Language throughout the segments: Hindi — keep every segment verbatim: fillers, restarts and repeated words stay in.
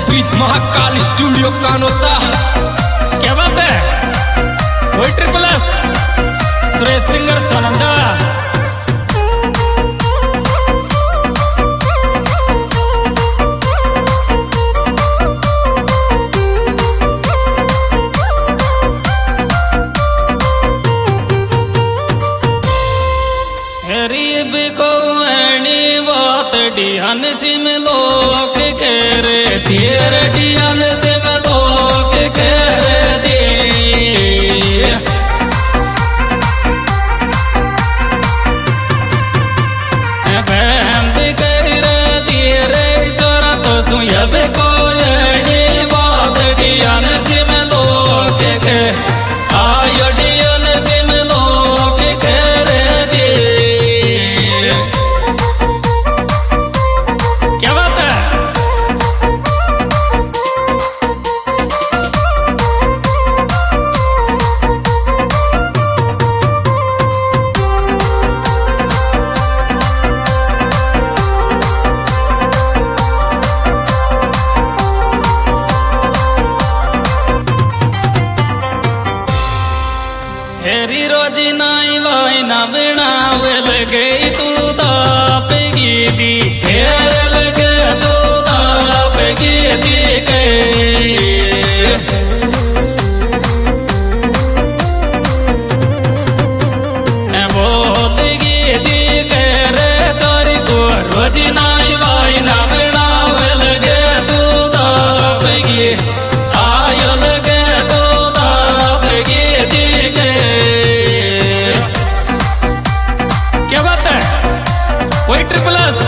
With Mahakal studio Kanota. क्या बात है? वही triple S Suresh singer Sonanda. गरीब को एनी बात डियान सिम लोग कह रहे देर डियान सिम लोग कह रहे दे बंद कर देर चोरा तो सुयब को एनी बात डियान सिम लोग कह आयो डियान सिम लोग कह रहे दे। हेरी रोजी नाई वाई ना बनाव लगे तू दाप दी घेर लगे तू दाप दी के बोल दी कर चोरी तू रोजी नाई वाई ना बनाव लगे तू दाप गी आयो लगे तू दाप दी के। क्या बात है? वही ट्रिपल एस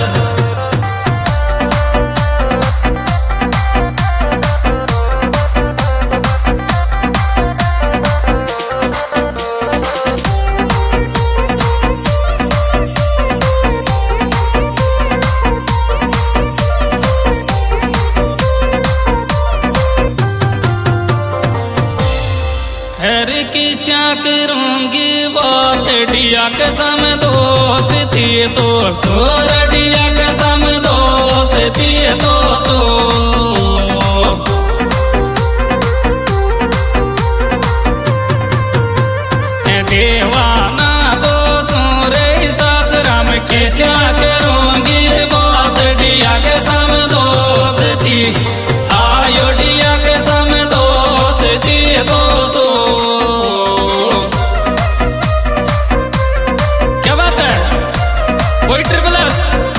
हर किस्या करूंगी बात डिया कसम दोस्ती तो सोर डिया कसम दोस्ती तो सो देवाना तो सोरे सास राम किस्या करूंगी बात डिया कसम दोस्ती आयो डिया कसम दोस्ती तो सो। वही ट्रिपल एस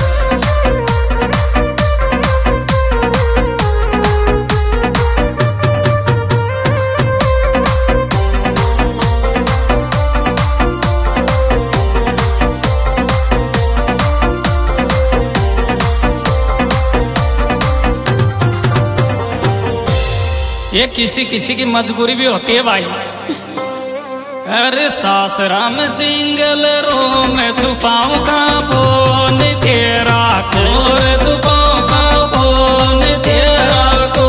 ये किसी किसी की मजबूरी भी होती है भाई। अरे सास राम सिंगल रो में छुपाऊं का बोन तेरा को छुपाऊं का बोन तेरा को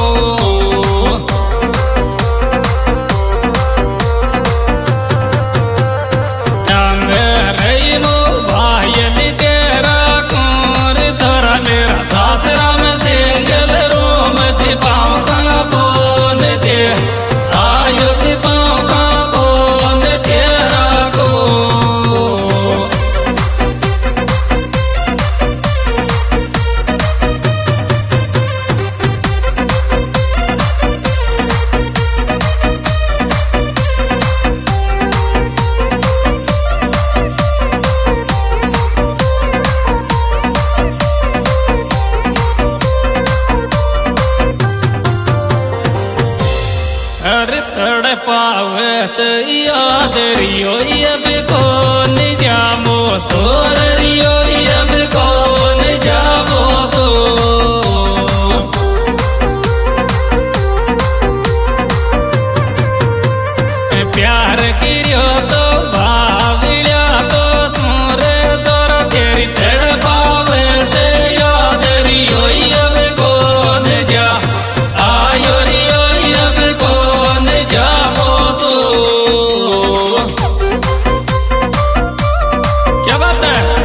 टंग रही मो भाई तेरा कौर छोरा मेरा सास राम सिंगल रो में छुपाऊं का बोन तेरा आयो छुपाऊं का पावे याद रियो अब कौन जामो सोर रियो अब कौन जामो सो प्यार किरियो तो भावलिया तो सोर चोरा तेरी तड़ पावे याद रियो अब कौन जा आयो रियो अब कौन जामो सो। क्या बात है?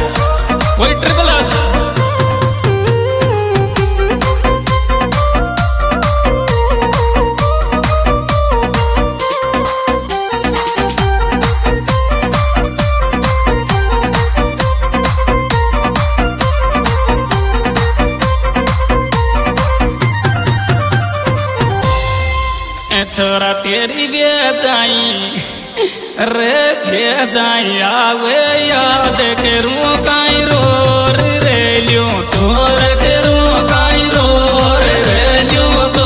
छोरा तेरी बेजाई रे बेजाई आवे याद करूं काई रोर रे लियो छोर करूं काई रोर रे लियो तो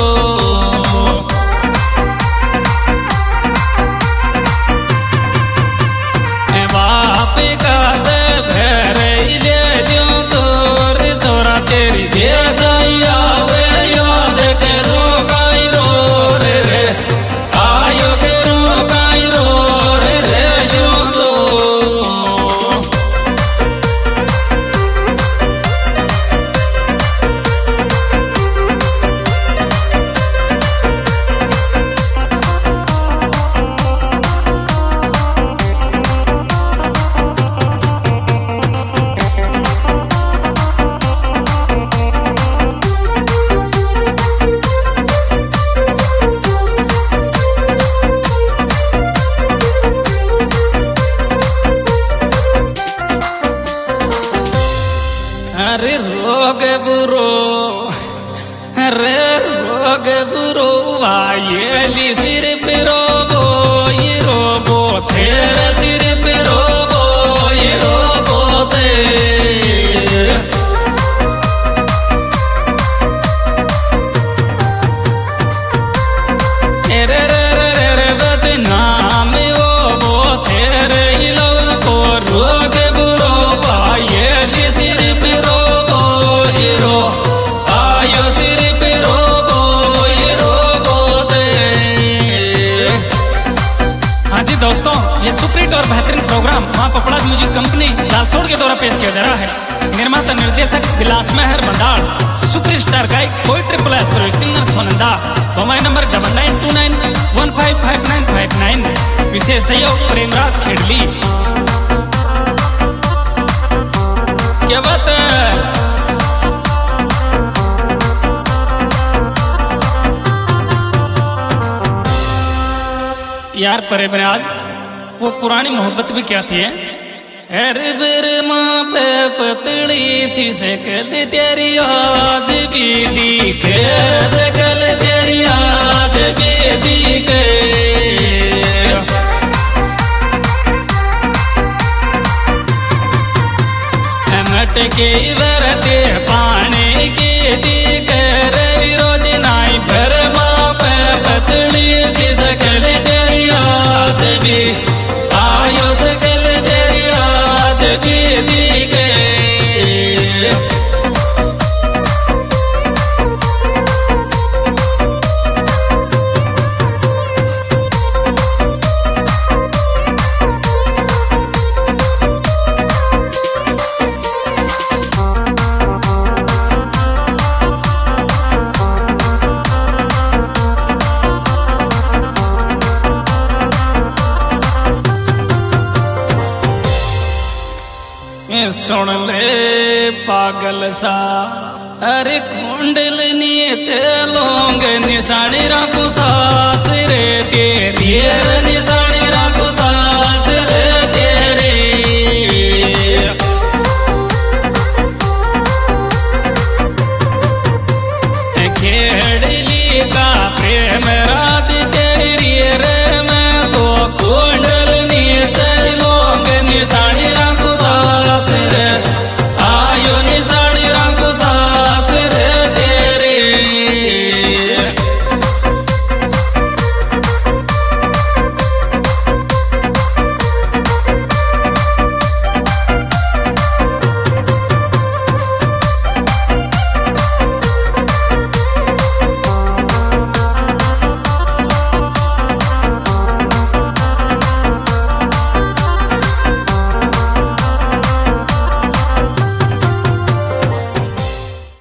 बाप का से भरे ले लियो छोर छोरा तेरी बेजाई आवे याद करूं काई रोर रे आयो करूं काई रोर रे लियो तो अरे रोग बुरो अरे रोग बुरो वायली सिर पे रोबो ये रोबो तेरे सिर पे रोबो ये रोबो ते रे रे रे रे रे बदनाम ओ बो तेरे लो को रोग बुरो वायली सिर पे रोबो ये रो आयो सिर पे रोबो ये रोबो ते। हाँ जी दोस्तों, ये सुपरहिट और बेहतरीन प्रोग्राम मां पपड़ा म्यूजिक कंपनी लालसोड़ के द्वारा पेश किया जा रहा है। निर्माता निर्देशक विलास मेहर बंदाड़, सुपर स्टार गायक poetry plus singer Sonanda. Mobile number double nine two nine one five five nine five nine. विशेष सहयोग प्रेमराज खेड़ली। क्या बात है यार प्रेमराज, वो पुरानी मोहब्बत भी क्या थी है? अरे बेर माँ पे पतली सी शकल तेरी आज भी दिखे, शकल तेरी आज भी दिखे। मटके बरते पानी की दिखे रे रोज नाई भर माँ पे पतली सी शकल तेरी आज भी आयो, शकल तेरी आज भी दिखे। सुन ले पागल सा, अरे कुंडल नीचे लोंग निशानी रखू सास रे तेरी।